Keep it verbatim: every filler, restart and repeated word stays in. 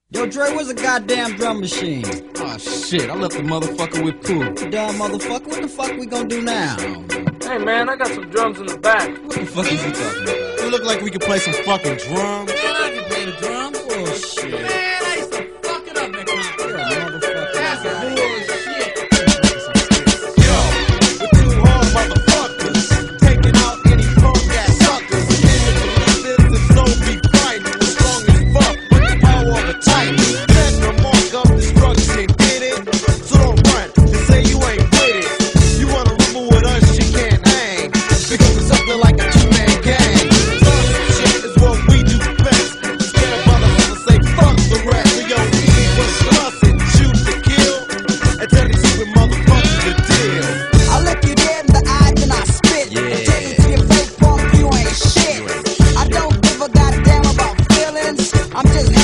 Yo, Dre, where's the goddamn drum machine? Oh shit, I left the motherfucker with Pooh. Dumb motherfucker, what the fuck we gonna do now? Hey man, I got some drums in the back. What the fuck is he talking about? You look like we could play some fucking drums. Man, I can play the drums. Bullshit. Man, I used to fuck it up that concert. You're a motherfucker. That's bullshit. Yo, we're two hard motherfuckers, taking out any punk ass suckers. This is so be frightened, we're strong as fuck, with the power of a titan. Set the mark of destruction, get it? So don't run and say you ain't with it. You wanna rumble with us, you can't hang, because it's something like a two-man gang. Tough shit is what we do best. Scared of motherfuckers say fuck the rest. So yo, we what's bustin', shoot to kill, and tell these stupid motherfuckers the deal. I look you dead in the eye, then I spit. Yeah. And tell you to your fake punk, you ain't shit. I don't give a goddamn about feelings. I'm just